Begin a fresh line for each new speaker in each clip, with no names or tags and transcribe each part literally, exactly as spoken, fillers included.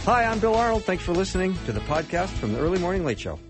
Hi, I'm Bill Arnold. Thanks for listening to the podcast from the Early Morning Late Show.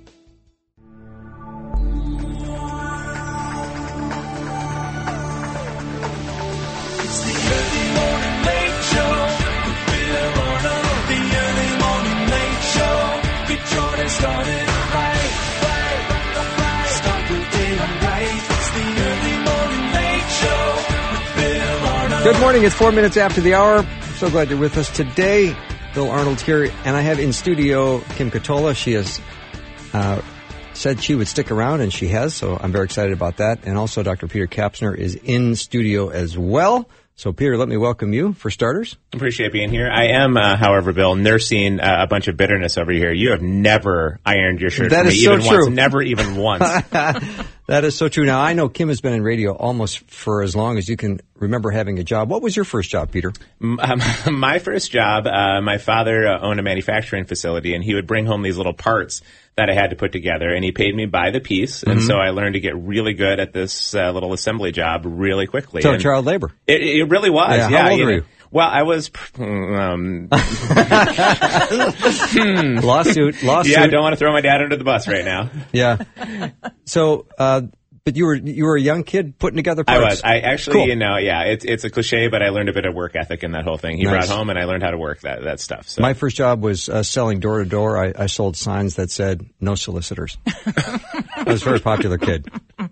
It's the Early Morning Late Show with Bill Arnold. The Early Morning Late Show. Get Jordan started right, right, right. Start the day right. It's the Early Morning Late Show with Bill Arnold.
Good morning. It's four minutes after the hour. So glad you're with us today. Bill Arnold here, and I have in studio Kim Katola. She has uh, said she would stick around, and she has, so I'm very excited about that. And also Doctor Peter Kapsner is in studio as well. So, Peter, let me welcome you, for starters.
Appreciate being here. I am, uh, however, Bill, nursing uh, a bunch of bitterness over here. You have never ironed your shirt
that
for
is
me,
so
even
true.
once. Never even once.
That is so true. Now, I know Kim has been in radio almost for as long as you can remember having a job. What was your first job, Peter?
Um, my first job, uh, my father uh, owned a manufacturing facility, and he would bring home these little parts that I had to put together, and he paid me by the piece, and mm-hmm. so I learned to get really good at this uh, little assembly job really quickly.
So
and
child labor.
It, it really was.
Yeah,
yeah
how old
you
were
know,
you?
Well, I was um,
lawsuit, lawsuit.
Yeah, I don't want to throw my dad under the bus right now.
Yeah. So, uh, but you were you were a young kid putting together parts.
I was. I actually,
cool.
you know, yeah, it's it's a cliche, but I learned a bit of work ethic in that whole thing. He
nice.
brought home, and I learned how to work that that stuff. So.
My first job was uh, selling door to door. I I sold signs that said "No solicitors." I was a very popular kid.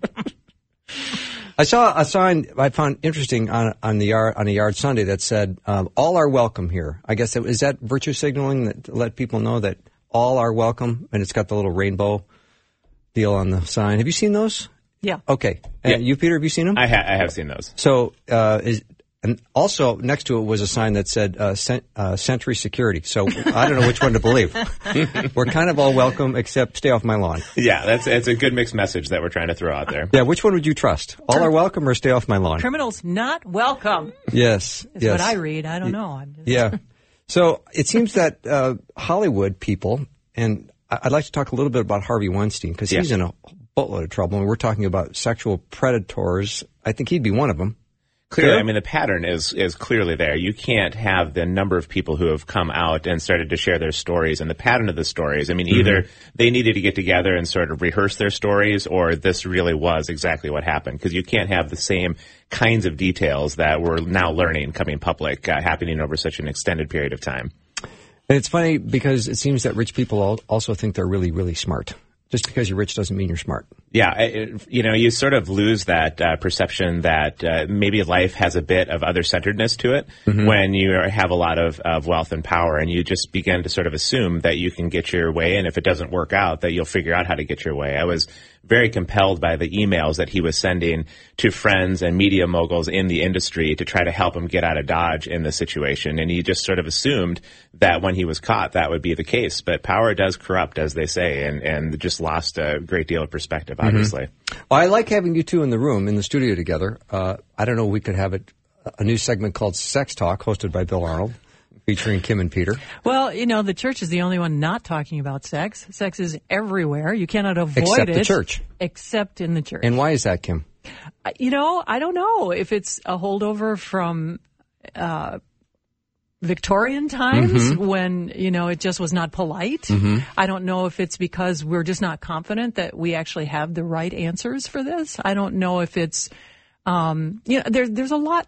I saw a sign I found interesting on on the yard on a yard Sunday that said um, "All are welcome here." I guess that, is that virtue signaling that to let people know that all are welcome, and it's got the little rainbow deal on the sign. Have you seen those?
Yeah.
Okay. Uh,
Yeah.
You, Peter, have you seen them?
I, ha- I have seen those.
So, uh, is, and also next to it was a sign that said uh, cent- uh, Century Security. So I don't know which one to believe. We're kind of all welcome, except stay off my lawn.
Yeah, that's it's a good mixed message that we're trying to throw out there.
Yeah, which one would you trust? All are welcome or stay off my lawn?
Criminals not welcome.
Yes.
Is
yes.
what I read. I don't know. I'm just...
Yeah. So it seems that uh, Hollywood people, and I- I'd like to talk a little bit about Harvey Weinstein, because
Yeah.
he's in a boatload of trouble, and we're talking about sexual predators. I think he'd be one of them.
Clearly,
Sure.
I mean, the pattern is is clearly there. You can't have the number of people who have come out and started to share their stories and the pattern of the stories. I mean,
Mm-hmm.
either they needed to get together and sort of rehearse their stories, or this really was exactly what happened. Because you can't have the same kinds of details that we're now learning coming public uh, happening over such an extended period of time.
And it's funny because it seems that rich people al- also think they're really, really smart. Just because you're rich doesn't mean you're smart.
Yeah, it, you know, you sort of lose that uh, perception that uh, maybe life has a bit of other-centeredness to it mm-hmm. when you have a lot of, of wealth and power, and you just begin to sort of assume that you can get your way, and if it doesn't work out, that you'll figure out how to get your way. I was very compelled by the emails that he was sending to friends and media moguls in the industry to try to help him get out of Dodge in this situation, and he just sort of assumed that when he was caught, that would be the case. But power does corrupt, as they say, and, and just lost a great deal of perspective, obviously.
Mm-hmm. Well, I like having you two in the room, in the studio together. Uh, I don't know, we could have it, a new segment called Sex Talk, hosted by Bill Arnold, featuring Kim and Peter.
Well, you know, the church is the only one not talking about sex. Sex is everywhere. You cannot avoid
Except
it.
the church.
Except in the church.
And why is that, Kim?
You know, I don't know if it's a holdover from uh, Victorian times mm-hmm. when, you know, it just was not polite. Mm-hmm. I don't know if it's because we're just not confident that we actually have the right answers for this. I don't know if it's, um, you know, there, there's a lot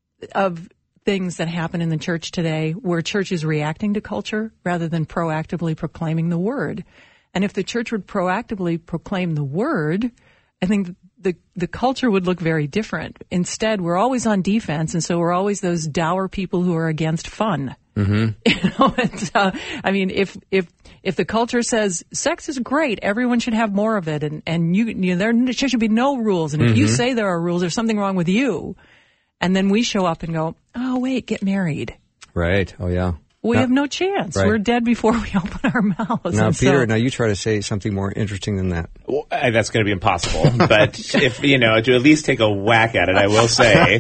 of things that happen in the church today where church is reacting to culture rather than proactively proclaiming the word. And if the church would proactively proclaim the word, I think the the culture would look very different. Instead, we're always on defense, and so we're always those dour people who are against fun. Mm-hmm. You know, and, uh, I mean, if if if the culture says sex is great, everyone should have more of it, and and you, you know, there should be no rules, and if mm-hmm. you say there are rules, there's something wrong with you. And then we show up and go, oh wait, get married.
Right. Oh yeah.
We
now,
have no chance.
Right.
We're dead before we open our mouths.
Now,
and
Peter,
so,
now you try to say something more interesting than that.
Well, uh, that's going to be impossible. But if, you know, to at least take a whack at it, I will say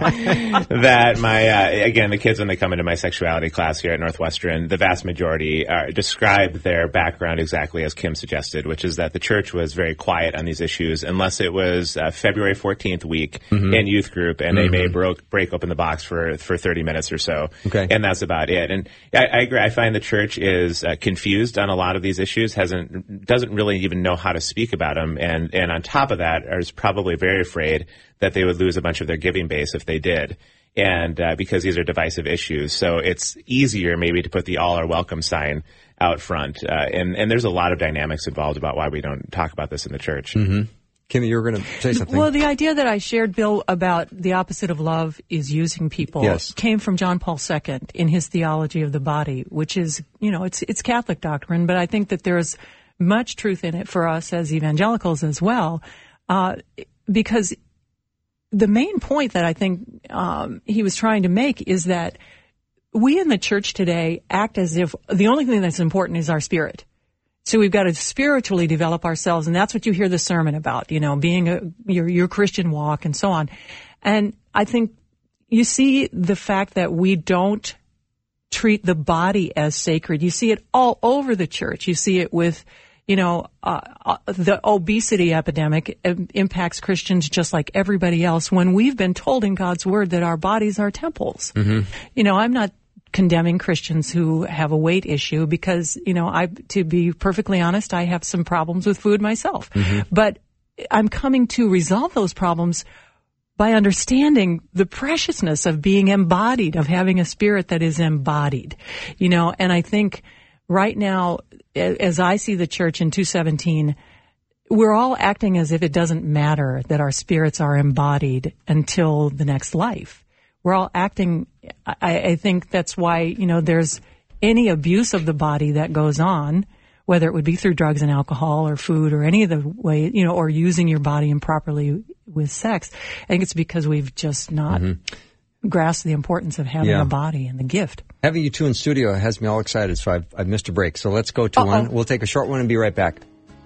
that my, uh, again, the kids, when they come into my sexuality class here at Northwestern, the vast majority uh, describe their background exactly as Kim suggested, which is that the church was very quiet on these issues unless it was uh, February fourteenth week mm-hmm. in youth group, and mm-hmm. they may broke, break open the box for, for thirty minutes or so.
Okay.
And that's about it. And I, I agree. I find the church is uh, confused on a lot of these issues, hasn't doesn't really even know how to speak about them, and and on top of that, is probably very afraid that they would lose a bunch of their giving base if they did, and uh, because these are divisive issues, so it's easier maybe to put the all are welcome sign out front, uh, and and there's a lot of dynamics involved about why we don't talk about this in the church.
Mm-hmm. Kimmy, you were going to say something.
Well, the idea that I shared, Bill, about the opposite of love is using people
yes.
came from John Paul the Second in his theology of the body, which is, you know, it's it's Catholic doctrine, but I think that there's much truth in it for us as evangelicals as well, uh, because the main point that I think um, he was trying to make is that we in the church today act as if the only thing that's important is our spirit. So we've got to spiritually develop ourselves, and that's what you hear the sermon about, you know, being a, your, your Christian walk and so on. And I think you see the fact that we don't treat the body as sacred. You see it all over the church. You see it with, you know, uh, uh, the obesity epidemic impacts Christians just like everybody else when we've been told in God's word that our bodies are temples. Mm-hmm. You know, I'm not condemning Christians who have a weight issue because, you know, I, to be perfectly honest, I have some problems with food myself. Mm-hmm. But I'm coming to resolve those problems by understanding the preciousness of being embodied, of having a spirit that is embodied, you know, and I think right now, as I see the church in two seventeen, we're all acting as if it doesn't matter that our spirits are embodied until the next life. We're all acting, I, I think that's why, you know, there's any abuse of the body that goes on, whether it would be through drugs and alcohol or food or any of the way, you know, or using your body improperly with sex. I think it's because we've just not mm-hmm. grasped the importance of having
yeah.
a body and the gift.
Having you two in studio has me all excited, so I've, I've missed a break. So let's go to
Uh-oh.
one. We'll take a short one and be right back.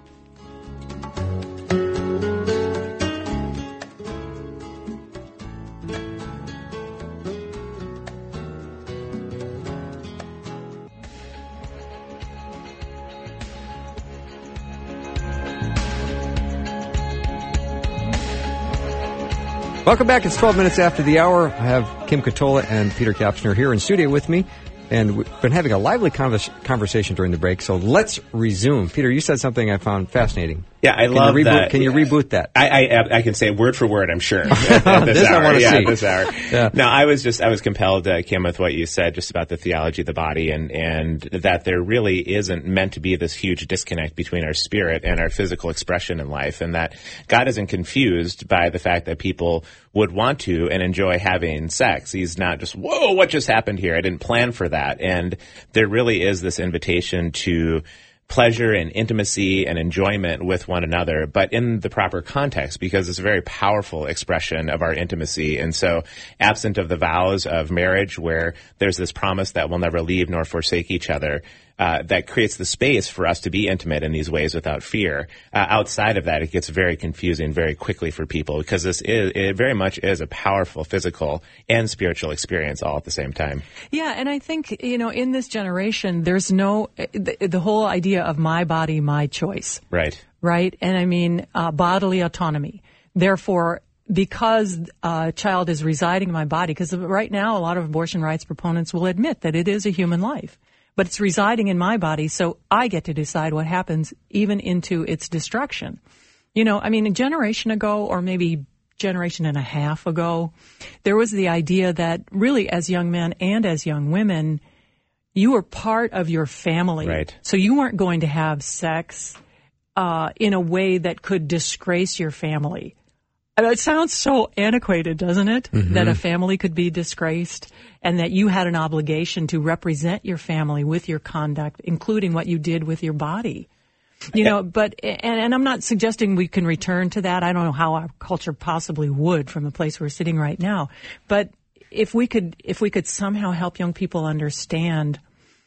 Welcome back. It's twelve minutes after the hour. I have Kim Katola and Peter Kapsner here in studio with me, and we've been having a lively convers- conversation during the break, so let's resume. Peter, you said something I found fascinating.
Yeah, I
can
love
you reboot,
that.
Can you reboot that?
I, I I can say word for word, I'm sure. At, at this,
this
hour.
I want to
yeah,
see.
At this hour.
Yeah.
No, I was just I was compelled, uh, Kim, with what you said just about the theology of the body, and and that there really isn't meant to be this huge disconnect between our spirit and our physical expression in life, and that God isn't confused by the fact that people would want to and enjoy having sex. He's not just, whoa, what just happened here? I didn't plan for that. And there really is this invitation to pleasure and intimacy and enjoyment with one another, but in the proper context, because it's a very powerful expression of our intimacy. And so absent of the vows of marriage, where there's this promise that we'll never leave nor forsake each other, uh, that creates the space for us to be intimate in these ways without fear. Uh, outside of that, it gets very confusing very quickly for people, because this is, it very much is a powerful physical and spiritual experience all at the same time.
Yeah, and I think, you know, in this generation, there's no, the, the whole idea of my body, my choice.
Right.
Right? And I mean, uh, bodily autonomy. Therefore, because a child is residing in my body, because right now a lot of abortion rights proponents will admit that it is a human life, but it's residing in my body, so I get to decide what happens even into its destruction. You know, I mean, a generation ago, or maybe generation and a half ago, there was the idea that really as young men and as young women, you were part of your family.
Right.
So you weren't going to have sex uh, in a way that could disgrace your family. And it sounds so antiquated, doesn't it? Mm-hmm. That a family could be disgraced and that you had an obligation to represent your family with your conduct, including what you did with your body. You know, but, and, and I'm not suggesting we can return to that. I don't know how our culture possibly would from the place we're sitting right now. But if we could, if we could somehow help young people understand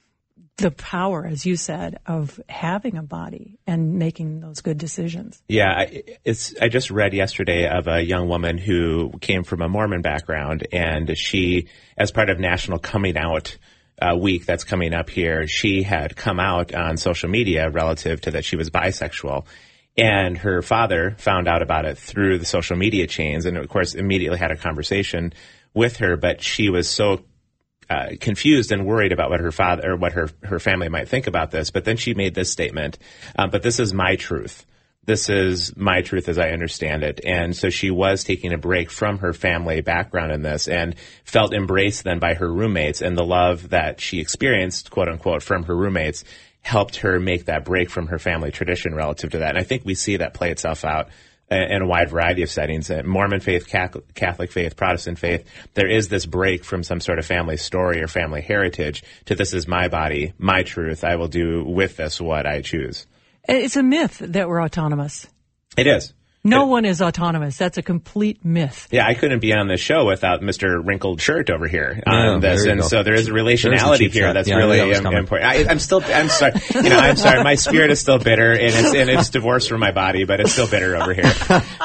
the power, as you said, of having a body and making those good decisions.
Yeah, I, it's. I just read yesterday of a young woman who came from a Mormon background, and she, as part of National Coming Out uh, Week that's coming up here, she had come out on social media relative to that she was bisexual. And her father found out about it through the social media chains, and of course immediately had a conversation with her, but she was so uh, confused and worried about what her father or what her, her family might think about this. But then she made this statement, um, but this is my truth. This is my truth as I understand it. And so she was taking a break from her family background in this and felt embraced then by her roommates, and the love that she experienced, quote unquote, from her roommates helped her make that break from her family tradition relative to that. And I think we see that play itself out in a wide variety of settings. Mormon faith, Catholic faith, Protestant faith, there is this break from some sort of family story or family heritage to this is my body, my truth. I will do with this what I choose.
It's a myth that we're autonomous.
It is.
No
it,
one is autonomous. That's a complete myth.
Yeah, I couldn't be on this show without Mister Wrinkled Shirt over here on
Yeah,
this, and
go.
so there is a relationality here
shot.
that's
Yeah,
really
that was
um,
coming.
important. I, I'm still, I'm sorry, you know, I'm sorry. My spirit is still bitter, and it's and it's divorced from my body, but it's still bitter over here.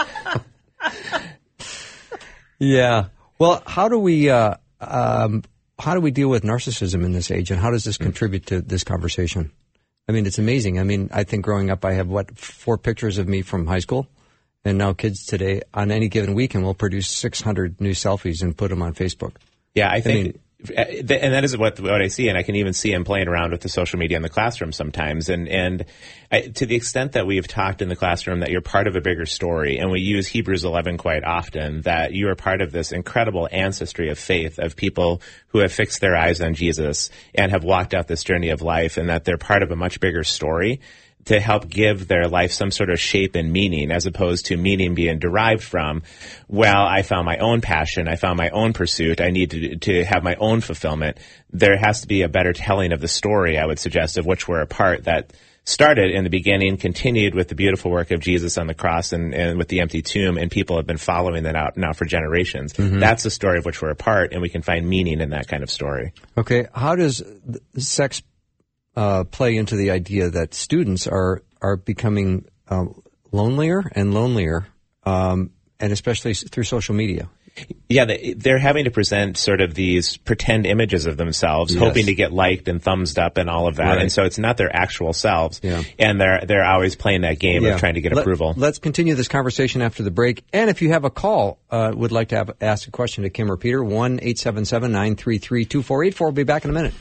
Yeah. Well, how do we uh, um, how do we deal with narcissism in this age, and how does this contribute to this conversation? I mean, it's amazing. I mean, I think growing up, I have what four pictures of me from high school. And now kids today, on any given weekend, will produce six hundred new selfies and put them on Facebook.
Yeah, I think,
I mean,
and that is what what I see, and I can even see him playing around with the social media in the classroom sometimes. And and I, to the extent that we've talked in the classroom that you're part of a bigger story, and we use Hebrews eleven quite often, that you are part of this incredible ancestry of faith of people who have fixed their eyes on Jesus and have walked out this journey of life, and that they're part of a much bigger story to help give their life some sort of shape and meaning, as opposed to meaning being derived from, well, I found my own passion, I found my own pursuit, I need to, to have my own fulfillment. There has to be a better telling of the story, I would suggest, of which we're a part, that started in the beginning, continued with the beautiful work of Jesus on the cross and, and with the empty tomb, and people have been following that out now for generations. Mm-hmm. That's the story of which we're a part, and we can find meaning in that kind of story.
Okay, how does sex Uh, play into the idea that students are are becoming uh, lonelier and lonelier, um, and especially through social media?
Yeah, they, they're having to present sort of these pretend images of themselves,
Yes.
hoping to get liked and thumbs up and all of that.
Right.
And so it's not their actual selves,
Yeah.
and they're they're always playing that game
Yeah.
of trying to get
Let,
approval.
Let's continue this conversation after the break. And if you have a call, uh, would like to have, ask a question to Kim or Peter, one eight seven seven, nine three three, two four eight four. We'll be back in a minute.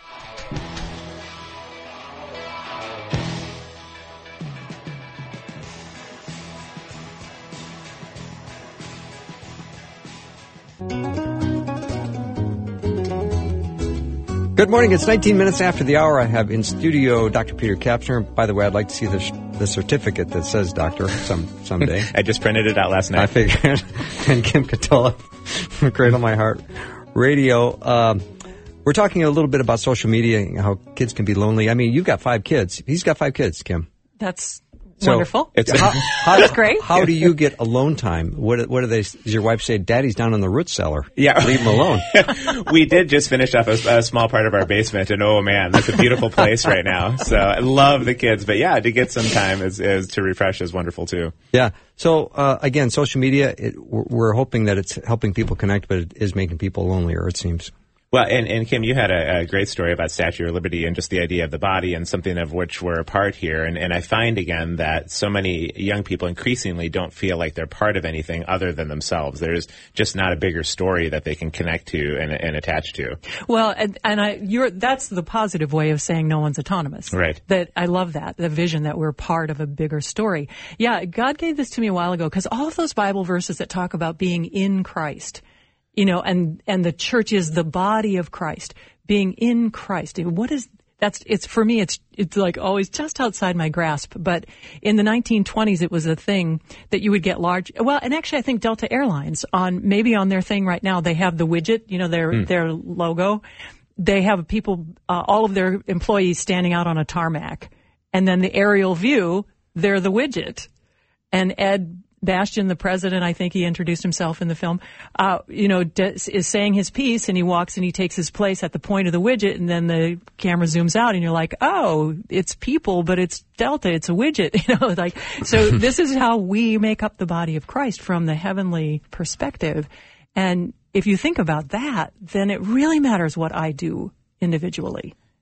Good morning. It's nineteen minutes after the hour. I have in studio Doctor Peter Kapsner. By the way, I'd like to see the, the certificate that says doctor some someday.
I just printed it out last night.
I figured. And Kim Catola from Cradle My Heart Radio. Um, we're talking a little bit about social media and how kids can be lonely. I mean, you've got five kids. He's got five kids, Kim.
That's
So,
wonderful.
It's
How, how,
That's great.
How do you get alone time? What, what do they? Does your wife say, "Daddy's down in the root cellar"?
Yeah.
Leave him alone.
We did just finish up a, a small part of our basement, and oh man, that's a beautiful place right now. So I love the kids, but yeah, to get some time is, is to refresh is wonderful too.
Yeah. So uh, again, social media. It, we're, we're hoping that it's helping people connect, but it is making people lonelier. It seems.
Well, and, and Kim, you had a, a great story about Statue of Liberty and just the idea of the body and something of which we're a part here. And, and I find, again, that so many young people increasingly don't feel like they're part of anything other than themselves. There's just not a bigger story that they can connect to and, and attach to.
Well, and, and I, you're, that's the positive way of saying no one's autonomous.
Right.
That I love that, the vision that we're part of a bigger story. Yeah, God gave this to me a while ago because all of those Bible verses that talk about being in Christ, you know, and, and the church is the body of Christ, being in Christ. What is, that's, it's, for me, it's, it's like always just outside my grasp. But in the nineteen twenties, it was a thing that you would get large, well, and actually I think Delta Airlines on, maybe on their thing right now, they have the widget, you know, their, mm. their logo. They have people, uh, all of their employees standing out on a tarmac. And then the aerial view, they're the widget. And Ed Bastian, the president, I think he introduced himself in the film, uh, you know, does, is saying his piece, and he walks and he takes his place at the point of the widget, and then the camera zooms out, and you're like, oh, it's people, but it's Delta, it's a widget, you know, like, so this is how we make up the body of Christ from the heavenly perspective. And if you think about that, then it really matters what I do individually.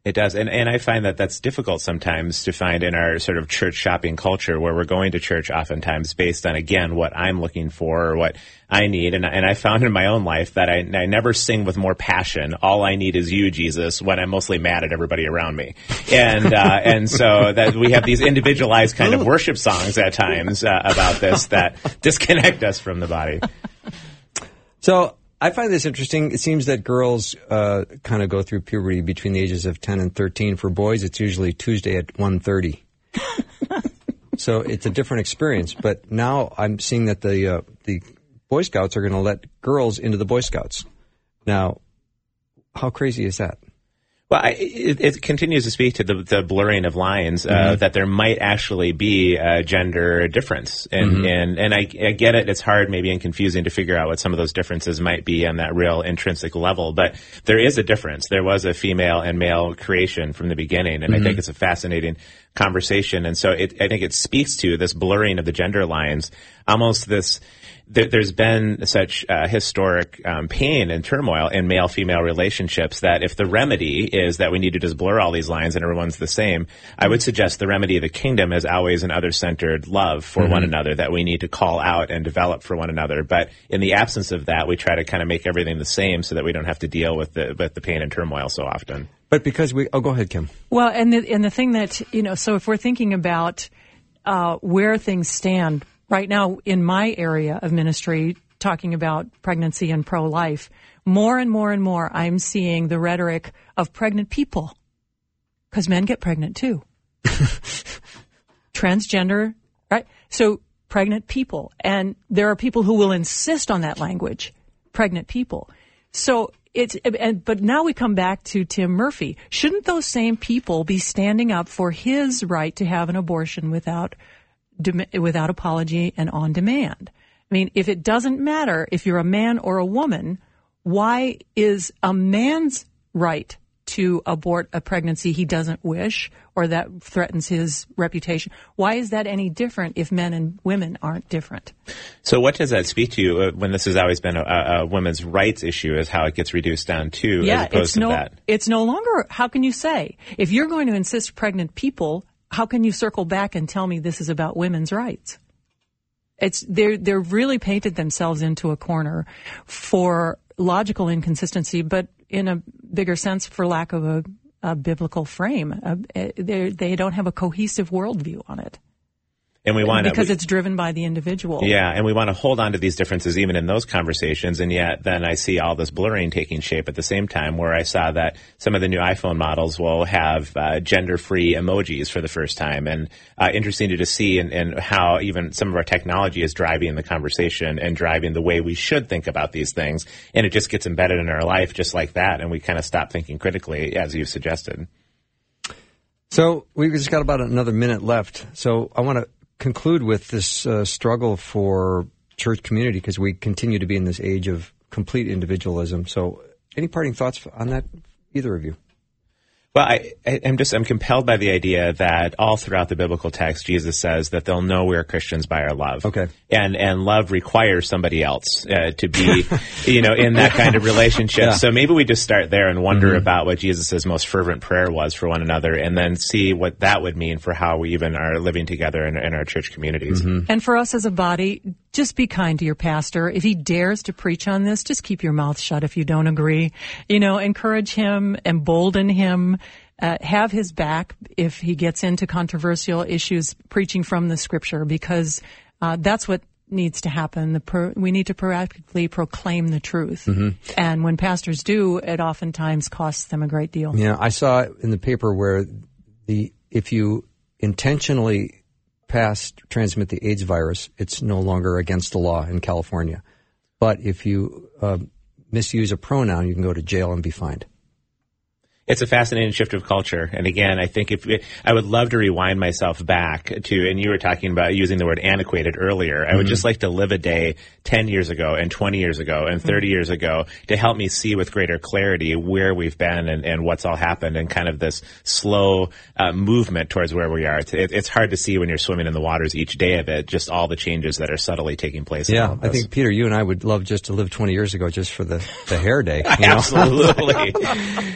It does. And, and I find that that's difficult sometimes to find in our sort of church shopping culture, where we're going to church oftentimes based on, again, what I'm looking for or what I need. And, and I found in my own life that I, I never sing with more passion. All I need is you, Jesus, when I'm mostly mad at everybody around me. And, uh, and so that we have these individualized kind of worship songs at times uh, about this that disconnect us from the body.
So I find this interesting. It seems that girls uh, kind of go through puberty between the ages of ten and thirteen. For boys, it's usually Tuesday at one thirty. So it's a different experience. But now I'm seeing that the uh, the Boy Scouts are going to let girls into the Boy Scouts. Now, how crazy is that?
Well, I, it, it continues to speak to the, the blurring of lines, uh, mm-hmm. that there might actually be a gender difference. And, mm-hmm. and, and I, I get it. It's hard maybe and confusing to figure out what some of those differences might be on that real intrinsic level. But there is a difference. There was a female and male creation from the beginning. And mm-hmm. I think it's a fascinating conversation. And so it, I think it speaks to this blurring of the gender lines, almost this... There's been such uh, historic um, pain and turmoil in male-female relationships that if the remedy is that we need to just blur all these lines and everyone's the same, I would suggest the remedy of the kingdom is always an other-centered love for mm-hmm. one another that we need to call out and develop for one another. But in the absence of that, we try to kind of make everything the same so that we don't have to deal with the with the pain and turmoil so often.
But because we... Oh, go ahead, Kim.
Well, and the, and the thing that, you know, so if we're thinking about uh, where things stand right now in my area of ministry, talking about pregnancy and pro-life, more and more and more I'm seeing the rhetoric of pregnant people, because men get pregnant too. Transgender, right? So pregnant people. And there are people who will insist on that language, pregnant people. So it's, and, but now we come back to Tim Murphy. Shouldn't those same people be standing up for his right to have an abortion without without apology and on demand? I mean, if it doesn't matter if you're a man or a woman, why is a man's right to abort a pregnancy he doesn't wish or that threatens his reputation, why is that any different if men and women aren't different?
So what does that speak to you uh, when this has always been a, a women's rights issue, is how it gets reduced down to,
yeah,
as opposed
it's
to
no,
that?
It's no longer, how can you say, if you're going to insist pregnant people, how can you circle back and tell me this is about women's rights? It's they're they're really painted themselves into a corner for logical inconsistency, but in a bigger sense for lack of a, a biblical frame. Uh, they they don't have a cohesive worldview on it.
And we want
because
to,
it's driven by the individual.
Yeah, and we want to hold on to these differences even in those conversations, and yet then I see all this blurring taking shape at the same time, where I saw that some of the new iPhone models will have uh, gender-free emojis for the first time, and uh, interesting to just see and, and how even some of our technology is driving the conversation and driving the way we should think about these things, and it just gets embedded in our life just like that, and we kind of stop thinking critically, as you've suggested.
So we've just got about another minute left, so I want to conclude with this uh, struggle for church community, because we continue to be in this age of complete individualism. So any parting thoughts on that, either of you?
Well, I, I, I'm just, I'm compelled by the idea that all throughout the biblical text, Jesus says that they'll know we're Christians by our love.
Okay.
And, and love requires somebody else uh, to be, you know, in that kind of relationship. Yeah. So maybe we just start there and wonder mm-hmm. about what Jesus' most fervent prayer was for one another, and then see what that would mean for how we even are living together in, in our church communities.
Mm-hmm. And for us as a body, just be kind to your pastor. If he dares to preach on this, just keep your mouth shut if you don't agree. You know, encourage him, embolden him. Uh, have his back if he gets into controversial issues, preaching from the scripture, because uh, that's what needs to happen. The pro- we need to proactively proclaim the truth. Mm-hmm. And when pastors do, it oftentimes costs them a great deal.
Yeah, I saw in the paper where the if you intentionally pass, transmit the AIDS virus, it's no longer against the law in California. But if you uh, misuse a pronoun, you can go to jail and be fined.
It's a fascinating shift of culture. And again, I think if I would love to rewind myself back to, and you were talking about using the word antiquated earlier. I mm-hmm. would just like to live a day ten years ago and twenty years ago and thirty mm-hmm. years ago to help me see with greater clarity where we've been and, and what's all happened, and kind of this slow uh, movement towards where we are. It's, it, it's hard to see when you're swimming in the waters each day of it, just all the changes that are subtly taking place.
Yeah, I think, Peter, you and I would love just to live twenty years ago just for the, the hair day. You know?
Absolutely.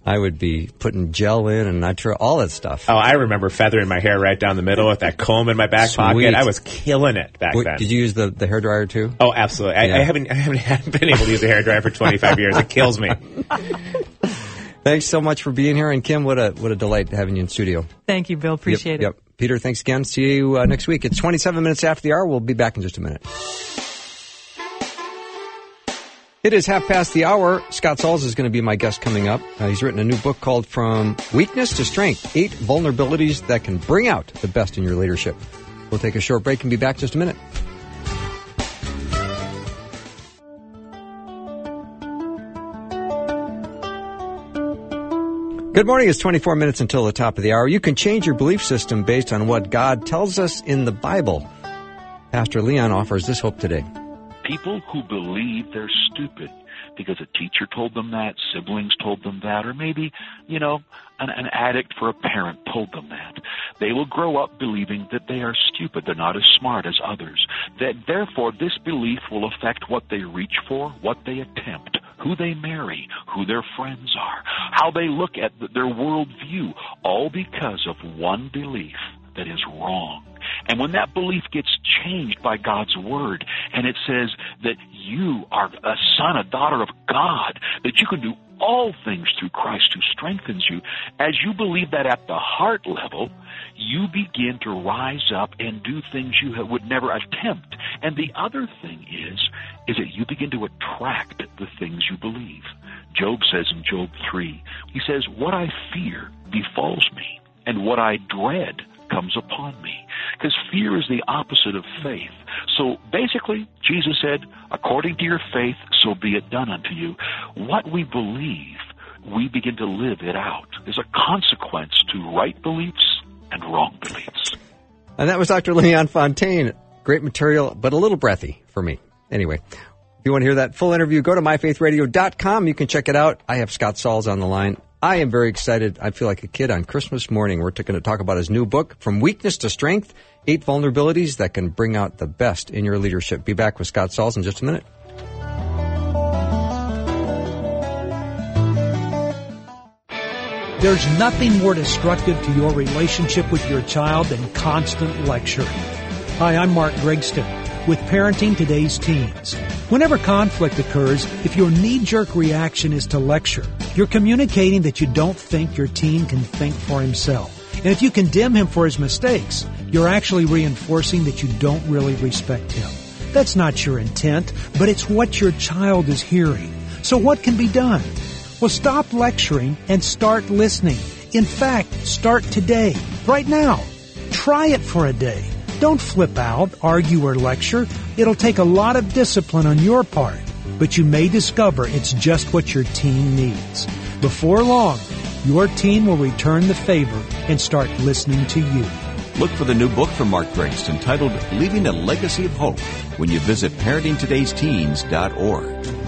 I would be putting gel in and nitro, all that stuff.
Oh, I remember feathering my hair right down the middle with that comb in my back
Sweet.
pocket. I was killing it back
Wait,
then.
did you use the, the hairdryer too?
Oh, absolutely. I,
Yeah.
I haven't I haven't been able to use a hairdryer for twenty-five years. It kills me.
Thanks so much for being here. And Kim, what a what a delight having you in studio.
Thank you, Bill. Appreciate
Yep,
it.
Yep. Peter, thanks again. See you uh, next week. It's twenty-seven minutes after the hour. We'll be back in just a minute. It is half past the hour. Scott Sauls is going to be my guest coming up. Uh, he's written a new book called From Weakness to Strength, Eight Vulnerabilities That Can Bring Out the Best in Your Leadership. We'll take a short break and be back in just a minute. Good morning. It's twenty-four minutes until the top of the hour. You can change your belief system based on what God tells us in the Bible. Pastor Leon offers this hope today.
People who believe they're stupid because a teacher told them that, siblings told them that, or maybe, you know, an, an addict for a parent told them that. They will grow up believing that they are stupid. They're not as smart as others. That therefore, this belief will affect what they reach for, what they attempt, who they marry, who their friends are, how they look at their worldview, all because of one belief that is wrong. And when that belief gets changed by God's Word, and it says that you are a son, a daughter of God, that you can do all things through Christ who strengthens you, as you believe that at the heart level, you begin to rise up and do things you would never attempt. And the other thing is, is that you begin to attract the things you believe. Job says in Job three, he says, what I fear befalls me, and what I dread comes upon me. Because fear is the opposite of faith. So basically, Jesus said, according to your faith, so be it done unto you. What we believe, we begin to live it out. There's a consequence to right beliefs and wrong beliefs.
And that was Doctor Leon Fontaine. Great material, but a little breathy for me. Anyway, if you want to hear that full interview, go to my faith radio dot com. You can check it out. I have Scott Sauls on the line. I am very excited. I feel like a kid on Christmas morning. We're going to talk about his new book, From Weakness to Strength, Eight Vulnerabilities That Can Bring Out the Best in Your Leadership. Be back with Scott Sauls in just a minute.
There's nothing more destructive to your relationship with your child than constant lecturing. Hi, I'm Mark Gregston with Parenting Today's Teens. Whenever conflict occurs, if your knee-jerk reaction is to lecture, you're communicating that you don't think your teen can think for himself. And if you condemn him for his mistakes, you're actually reinforcing that you don't really respect him. That's not your intent, but it's what your child is hearing. So what can be done? Well, stop lecturing and start listening. In fact, start today, right now. Try it for a day. Don't flip out, argue, or lecture. It'll take a lot of discipline on your part, but you may discover it's just what your teen needs. Before long, your teen will return the favor and start listening to you.
Look for the new book from Mark Gregston titled Leaving a Legacy of Hope when you visit parenting todays teens dot org.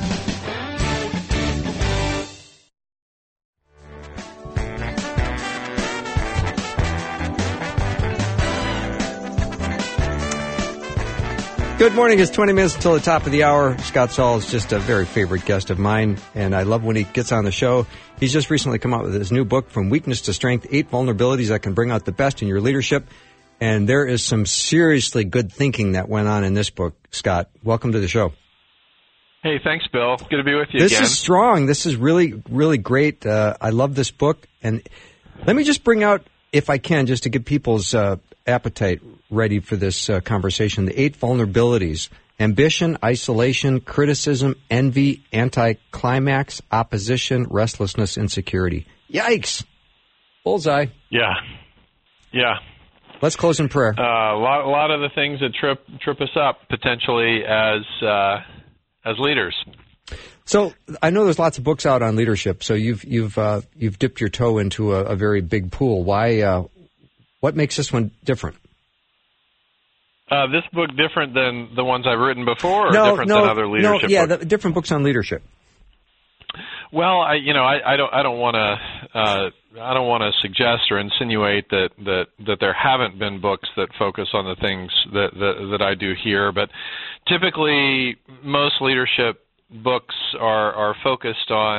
Good morning. It's twenty minutes until the top of the hour. Scott Sauls is just a very favorite guest of mine, and I love when he gets on the show. He's just recently come out with his new book, From Weakness to Strength, Eight Vulnerabilities That Can Bring Out the Best in Your Leadership. And there is some seriously good thinking that went on in this book. Scott, welcome to the show.
Hey, thanks, Bill. Good to be with you
this
again.
This is strong. This is really, really great. Uh, I love this book. And let me just bring out, if I can, just to get people's uh, appetite ready for this uh, conversation, the eight vulnerabilities: ambition, isolation, criticism, envy, anticlimax, opposition, restlessness, insecurity. Yikes. Bullseye.
Yeah. Yeah.
Let's close in prayer.
Uh, a lot, a lot of the things that trip trip us up potentially as uh, as leaders.
So I know there's lots of books out on leadership. So you've you've uh, you've dipped your toe into a, a very big pool. Why? Uh, what makes this one different?
Uh, this book different than the ones I've written before, or
no,
different
no,
than other leadership
no, yeah,
books?
the different books on leadership.
Well, I, you know, I, I don't, I don't want to, uh, I don't want to suggest or insinuate that, that, that there haven't been books that focus on the things that, that, that I do here, but typically most leadership books are, are focused on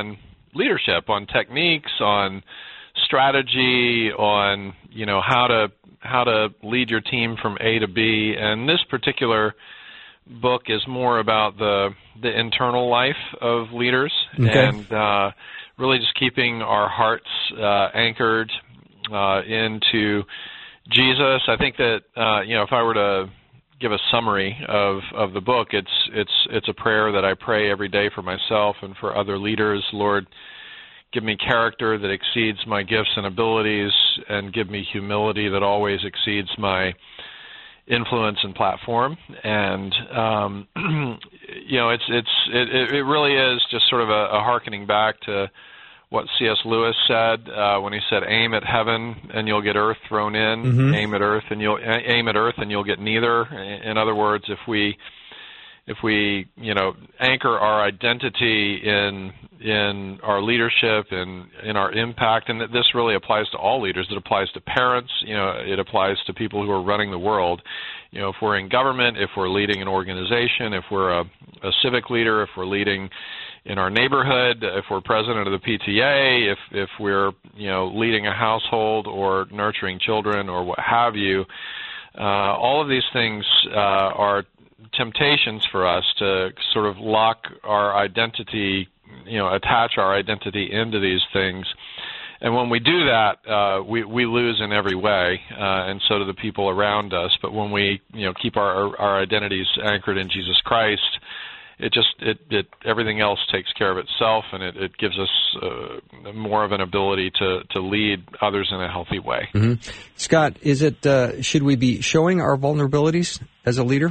leadership, on techniques, on strategy, on you know how to how to lead your team from A to B. And this particular book is more about the the internal life of leaders,
okay.
and uh, really just keeping our hearts uh, anchored uh, into Jesus. I think that uh, you know if I were to give a summary of, of the book, it's it's it's a prayer that I pray every day for myself and for other leaders. Lord, give me character that exceeds my gifts and abilities, and give me humility that always exceeds my influence and platform. And um, you know, it's it's it, it really is just sort of a, a hearkening back to what C S Lewis said uh, when he said, "Aim at heaven and you'll get earth thrown in.
Mm-hmm.
Aim at earth and you'll aim at earth and you'll get neither." In other words, if we if we you know anchor our identity in in our leadership and in our impact, and this really applies to all leaders. It applies to parents. You know, it applies to people who are running the world. You know, if we're in government, if we're leading an organization, if we're a, a civic leader, if we're leading in our neighborhood, if we're president of the P T A, if if we're you know leading a household or nurturing children or what have you, uh, all of these things uh, are temptations for us to sort of lock our identity, you know, attach our identity into these things. And when we do that, uh, we, we lose in every way, uh, and so do the people around us. But when we, you know, keep our, our identities anchored in Jesus Christ, it just, it, it everything else takes care of itself, and it, it gives us uh, more of an ability to, to lead others in a healthy way.
Mm-hmm. Scott, is it, uh, should we be showing our vulnerabilities as a leader?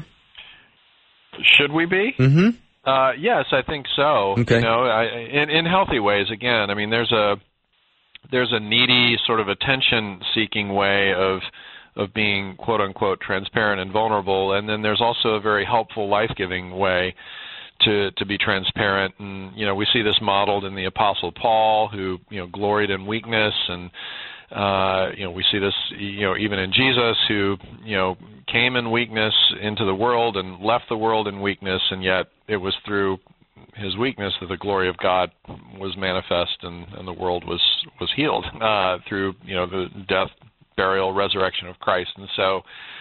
Should we be?
Mm-hmm.
Uh, yes, I think so.
Okay.
You know, I, in, in healthy ways. Again, I mean, there's a there's a needy sort of attention-seeking way of of being quote unquote transparent and vulnerable, and then there's also a very helpful, life-giving way to to be transparent. And you know, we see this modeled in the Apostle Paul, who you know gloried in weakness, and uh, you know we see this you know even in Jesus, who you know came in weakness into the world and left the world in weakness, and yet it was through his weakness that the glory of God was manifest, and, and the world was was healed uh, through you know the death, burial, resurrection of Christ. And so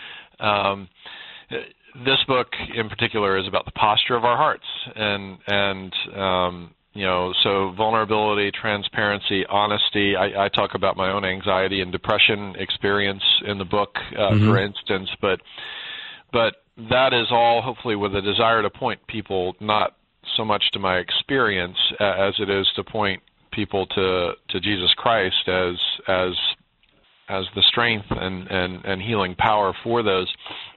um, this book in particular is about the posture of our hearts, and and um, you know so vulnerability, transparency, honesty. I, I talk about my own anxiety and depression experience in the book, uh, mm-hmm. for instance, but but that is all hopefully with a desire to point people not so much to my experience as it is to point people to to Jesus Christ as as as the strength and, and, and healing power for those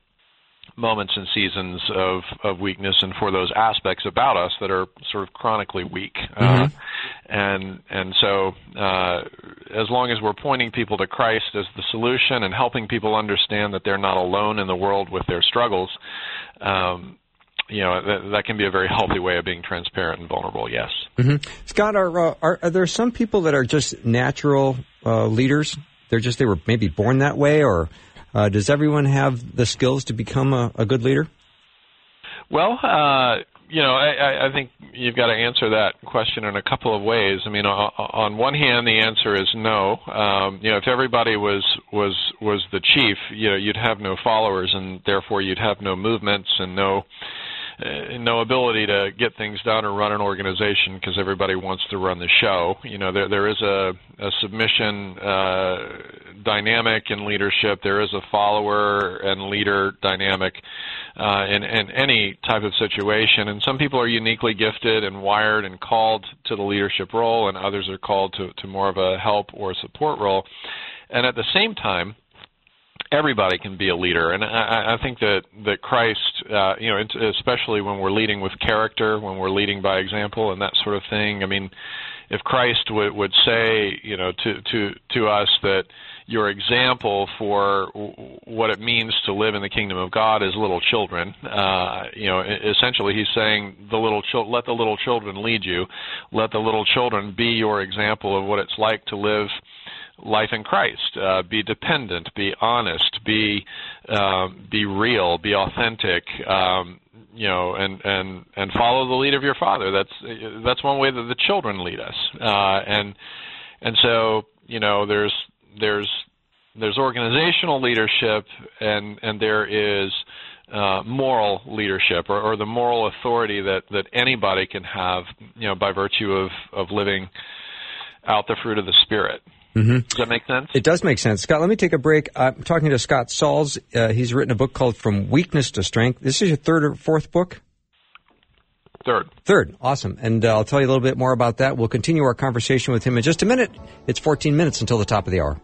moments and seasons of, of weakness, and for those aspects about us that are sort of chronically weak. Mm-hmm. Uh, and and so uh, as long as we're pointing people to Christ as the solution and helping people understand that they're not alone in the world with their struggles, um, you know, that, that can be a very healthy way of being transparent and vulnerable, yes.
Mm-hmm. Scott, are, uh, are are there some people that are just natural uh, leaders? They're just, they were maybe born that way, or uh, does everyone have the skills to become a, a good leader?
Well, uh, you know, I, I think you've got to answer that question in a couple of ways. I mean, on, on one hand, the answer is no. Um, you know, if everybody was was was the chief, you know, you'd have no followers, and therefore you'd have no movements and no uh, no ability to get things done or run an organization, because everybody wants to run the show. You know, there there is a, a submission uh, dynamic in leadership. There is a follower and leader dynamic uh, in, in any type of situation. And some people are uniquely gifted and wired and called to the leadership role, and others are called to, to more of a help or support role. And at the same time, everybody can be a leader, and I, I think that that Christ, uh, you know, especially when we're leading with character, when we're leading by example, and that sort of thing. I mean, if Christ would would say, you know, to to to us that your example for what it means to live in the kingdom of God is little children, uh, you know, essentially he's saying the little chil- let the little children lead you, let the little children be your example of what it's like to live life in Christ. Uh, be dependent, be honest, be um, be real, be authentic. Um, you know, and and and follow the lead of your father. That's that's one way that the children lead us, uh, and and so you know, there's there's there's organizational leadership, and and there is uh, moral leadership, or, or the moral authority that that anybody can have, you know, by virtue of of living out the fruit of the Spirit.
Mm-hmm.
Does that make sense?
It does make sense. Scott, let me take a break. I'm talking to Scott Sauls. Uh, he's written a book called From Weakness to Strength. This is your third or fourth book?
Third.
Third. Awesome. And uh, I'll tell you a little bit more about that. We'll continue our conversation with him in just a minute. It's fourteen minutes until the top of the hour.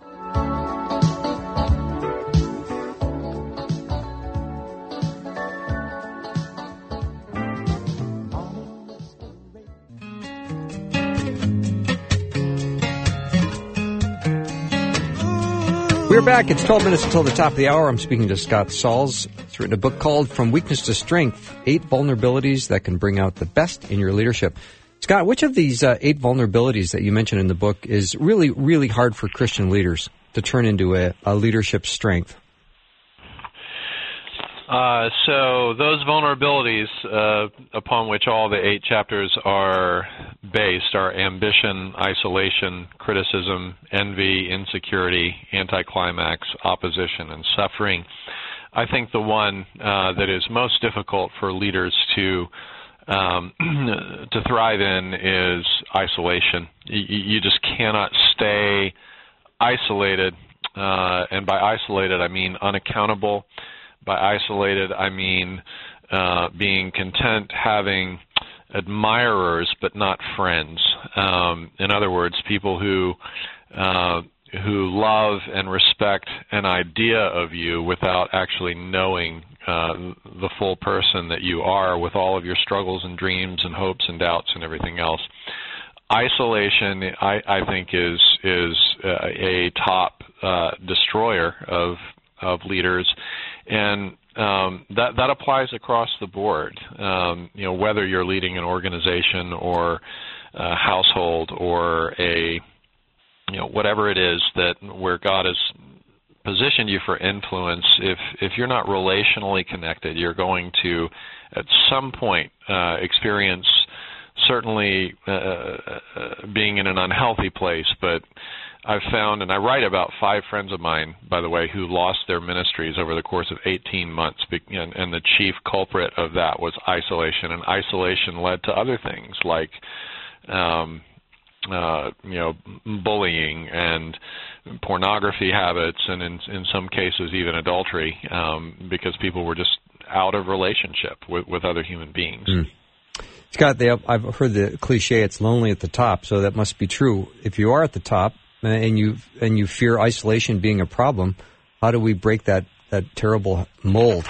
We're back. It's twelve minutes until the top of the hour. I'm speaking to Scott Sauls. He's written a book called From Weakness to Strength, Eight Vulnerabilities That Can Bring Out the Best in Your Leadership. Scott, which of these uh, eight vulnerabilities that you mentioned in the book is really, really hard for Christian leaders to turn into a, a leadership strength?
Uh, so those vulnerabilities uh, upon which all the eight chapters are based are ambition, isolation, criticism, envy, insecurity, anticlimax, opposition, and suffering. I think the one uh, that is most difficult for leaders to um, to thrive in is isolation. You, you just cannot stay isolated, uh, and by isolated I mean unaccountable. By isolated, I mean uh, being content having admirers but not friends. Um, in other words, people who uh, who love and respect an idea of you without actually knowing uh, the full person that you are, with all of your struggles and dreams and hopes and doubts and everything else. Isolation, I, I think, is is uh, a top uh, destroyer of of leaders. And um, that that applies across the board. Um, you know, whether you're leading an organization or a household or a, you know, whatever it is that where God has positioned you for influence. If if you're not relationally connected, you're going to, at some point, uh, experience certainly uh, uh, being in an unhealthy place, but I've found, and I write about five friends of mine, by the way, who lost their ministries over the course of eighteen months, and, and the chief culprit of that was isolation, and isolation led to other things like, um, uh, you know, bullying and pornography habits, and in, in some cases even adultery, um, because people were just out of relationship with, with other human beings.
Mm. Scott, they, I've heard the cliche, it's lonely at the top, so that must be true. If you are at the top, and you and you fear isolation being a problem, how do we break that, that terrible mold?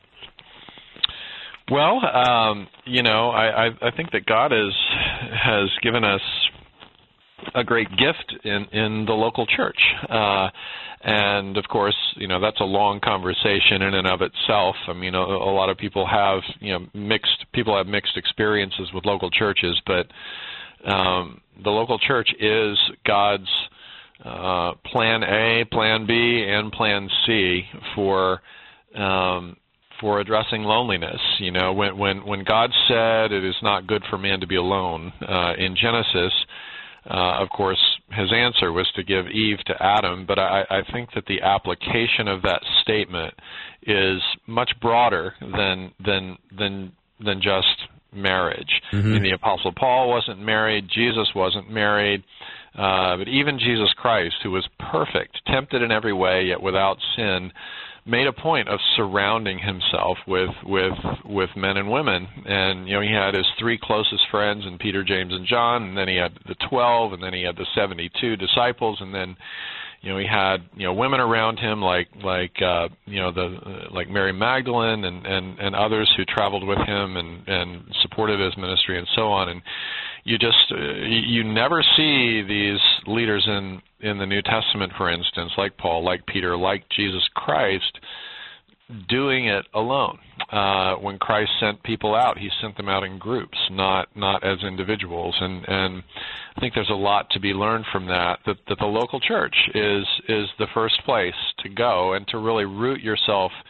Well, um, you know, I, I, I think that God is, has given us a great gift in, in the local church. Uh, and, of course, you know, that's a long conversation in and of itself. I mean, a, a lot of people have, you know, mixed, people have mixed experiences with local churches, but Um, the local church is God's uh, plan A, plan B, and plan C for um, for addressing loneliness. You know, when when when God said it is not good for man to be alone uh, in Genesis, uh, of course, His answer was to give Eve to Adam. But I, I think that the application of that statement is much broader than than than than just marriage.
Mm-hmm.
And the Apostle Paul wasn't married, Jesus wasn't married, uh, but even Jesus Christ, who was perfect, tempted in every way, yet without sin, made a point of surrounding himself with with with men and women. And you know, he had his three closest friends, and Peter, James, and John, and then he had the twelve, and then he had the seventy-two disciples, and then you know, he had, you know, women around him like, like, uh, you know, the, uh, like Mary Magdalene and, and, and others who traveled with him and, and supported his ministry and so on. And you just, uh, you never see these leaders in, in the New Testament, for instance, like Paul, like Peter, like Jesus Christ, doing it alone. Uh, when Christ sent people out, he sent them out in groups, not not as individuals. And, and I think there's a lot to be learned from that, that, that the local church is is the first place to go and to really root yourself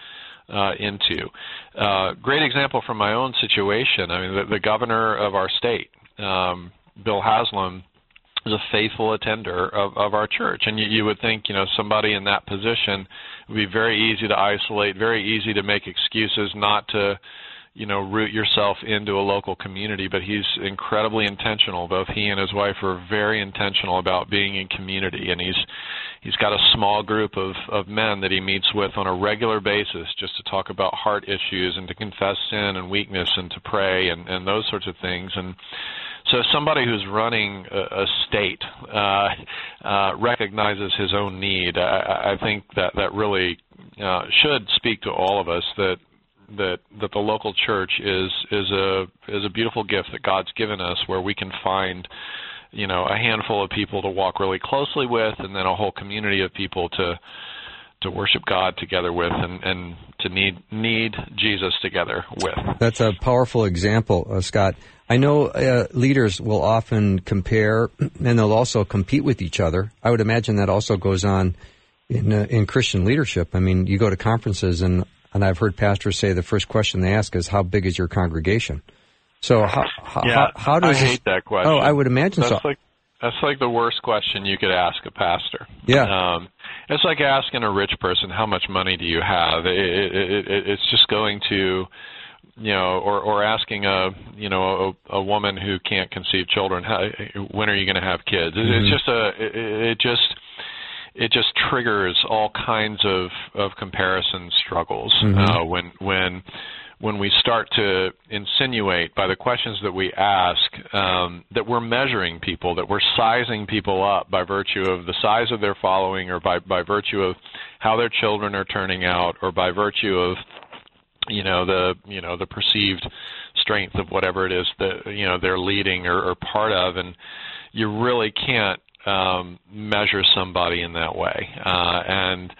uh, into. Uh, great example from my own situation. I mean, the, the governor of our state, um, Bill Haslam, is a faithful attender of, of our church. And you, you would think, you know, somebody in that position would be very easy to isolate, very easy to make excuses not to, you know, root yourself into a local community, but he's incredibly intentional. Both he and his wife are very intentional about being in community, and he's he's got a small group of, of men that he meets with on a regular basis just to talk about heart issues and to confess sin and weakness and to pray and, and those sorts of things. And so somebody who's running a, a state uh, uh, recognizes his own need. I, I think that that really uh, should speak to all of us that that that the local church is is a is a beautiful gift that God's given us, where we can find, you know, a handful of people to walk really closely with, and then a whole community of people to to worship God together with, and, and to need need Jesus together with.
That's a powerful example, uh, Scott. I know uh, leaders will often compare, and they'll also compete with each other. I would imagine that also goes on in uh, in Christian leadership. I mean, you go to conferences, and and I've heard pastors say the first question they ask is, "How big is your congregation?" So how how,
yeah,
how, how does
I hate
this,
that question.
Oh, I would imagine
that's
so.
Like, that's like the worst question you could ask a pastor.
Yeah.
Um, it's like asking a rich person, how much money do you have? It, it, it, it's just going to, you know, or, or asking a, you know, a, a woman who can't conceive children, how, when are you going to have kids? It,
Mm-hmm.
It's just a, it, it just, it just triggers all kinds of, of comparison struggles
Mm-hmm.
uh, when, when, when we start to insinuate by the questions that we ask um, that we're measuring people, that we're sizing people up by virtue of the size of their following, or by, by virtue of how their children are turning out, or by virtue of, you know, the you know the perceived strength of whatever it is that, you know, they're leading or, or part of, and you really can't um, measure somebody in that way. Uh, and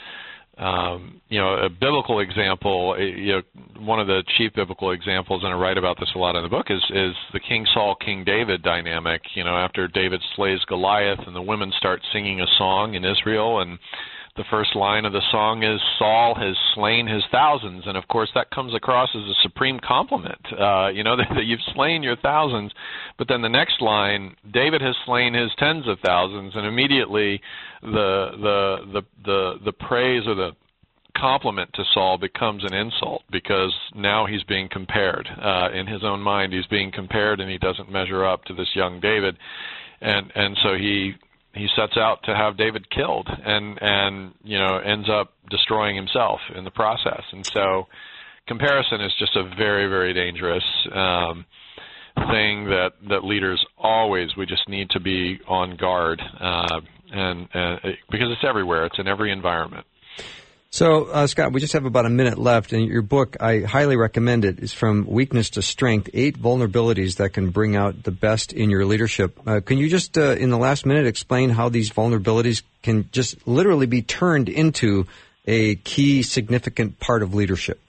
Um, you know, a biblical example, you know, one of the chief biblical examples, and I write about this a lot in the book, is, is the King Saul, King David dynamic. You know, after David slays Goliath and the women start singing a song in Israel, and the first line of the song is, Saul has slain his thousands. And, of course, that comes across as a supreme compliment, uh, you know, that, that you've slain your thousands. But then the next line, David has slain his tens of thousands, and immediately the the the the, the praise or the compliment to Saul becomes an insult, because now he's being compared. Uh, in his own mind, he's being compared, and he doesn't measure up to this young David. And and so he... he sets out to have David killed, and, and, you know, ends up destroying himself in the process. And so comparison is just a very, very dangerous um, thing that, that leaders always, we just need to be on guard, uh, and, and it, because it's everywhere. It's in every environment.
So, uh, Scott, we just have about a minute left, and your book, I highly recommend it. It's From Weakness to Strength, Eight Vulnerabilities That Can Bring Out the Best in Your Leadership. Uh, can you just, uh, in the last minute, explain how these vulnerabilities can just literally be turned into a key, significant part of leadership?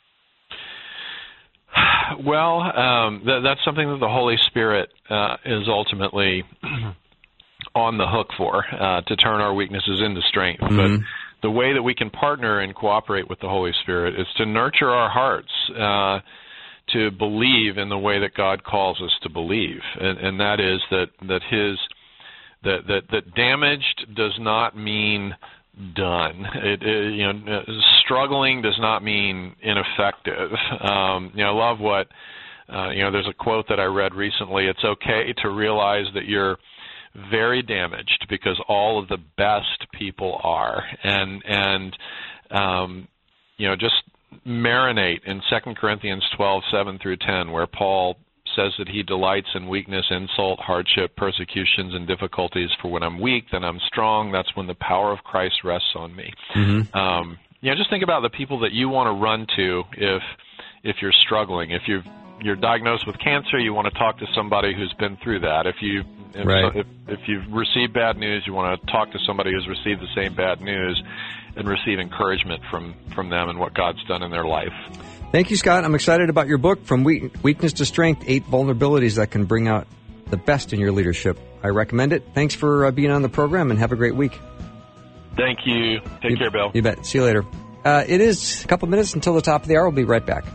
Well, um, th- that's something that the Holy Spirit uh, is ultimately on the hook for, uh, to turn our weaknesses into strength.
Mm-hmm.
But the way that we can partner and cooperate with the Holy Spirit is to nurture our hearts, uh, to believe in the way that God calls us to believe, and, and that is that that His that that that damaged does not mean done. It, it, you know, struggling does not mean ineffective. Um, you know, I love what uh, you know. There's a quote that I read recently. It's okay to realize that you're very damaged, because all of the best people are, and and um, you know, just marinate in Second Corinthians twelve, seven through ten, where Paul says that he delights in weakness, insult, hardship, persecutions, and difficulties. For when I'm weak, then I'm strong. That's when the power of Christ rests on me. Mm-hmm. Um, you know, just think about the people that you want to run to if if you're struggling. If you've you're diagnosed with cancer, you want to talk to somebody who's been through that. If you if,
right.
if, if you've received bad news, you want to talk to somebody who's received the same bad news and receive encouragement from, from them and what God's done in their life.
Thank you, Scott. I'm excited about your book, From Weakness to Strength, Eight Vulnerabilities That Can Bring Out the Best in Your Leadership. I recommend it. Thanks for uh, being on the program, and have a great week.
Thank you. Take
you,
care, Bill.
You bet. See you later. Uh, it is a couple minutes until the top of the hour. We'll be right back.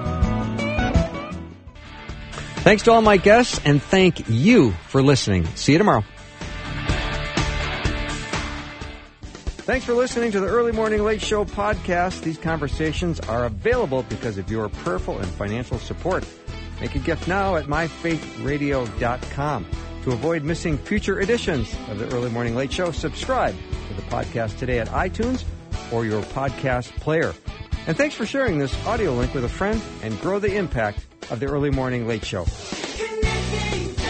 Thanks to all my guests, and thank you for listening. See you tomorrow. Thanks for listening to the Early Morning Late Show podcast. These conversations are available because of your prayerful and financial support. Make a gift now at my faith radio dot com. To avoid missing future editions of the Early Morning Late Show, subscribe to the podcast today at iTunes or your podcast player. And thanks for sharing this audio link with a friend and grow the impact of the Early Morning Late Show.
Connecting